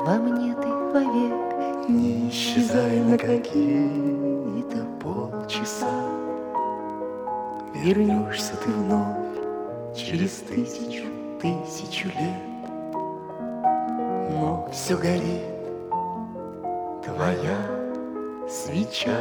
во мне ты вовек. Не исчезай на какие-то полчаса. Вернешься ты вновь через тысячу лет. Но все горит твоя свеча.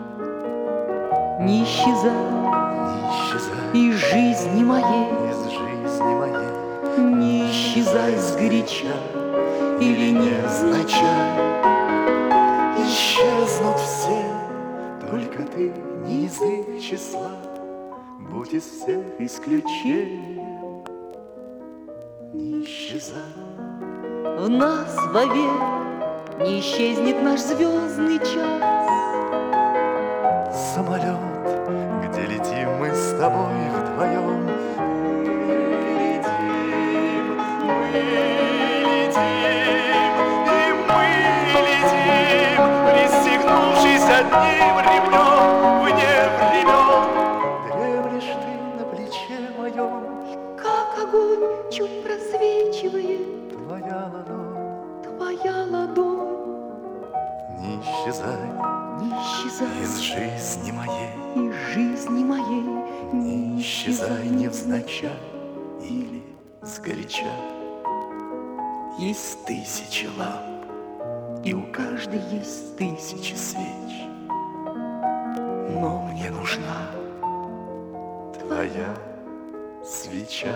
Не исчезай Не исчезай из жизни моей, из жизни моей. не исчезай сгоряча или невзначай. Исчезнут все, только ты не из их числа. Будь из всех исключением. Не исчезай. В нас вовек не исчезнет наш звездный час. Самолет, где летим мы с тобой вдвоем. Мы летим, пристегнувшись одним ремнем вне времен. Дремлешь ты на плече моем, Как огонь чуть просвечивает твоя ладонь. твоя ладонь. Не исчезай Не исчезай из жизни моей. из жизни моей, Не исчезай невзначай или сгоряча. Есть тысячи ламп, и у каждой есть тысячи свеч. Но мне нужна твоя свеча.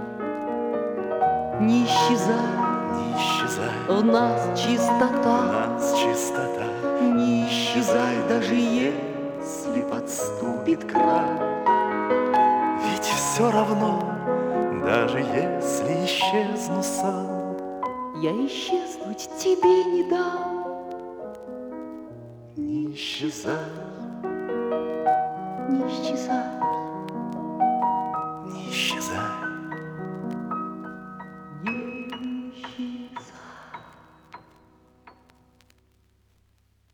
Не исчезай, Не исчезай, в нас у чистота. нас чистота. Не исчезай, даже если Подступит край. Ведь все равно, даже если исчезну сам, я исчезнуть тебе не дам. не исчезай. Не исчезай.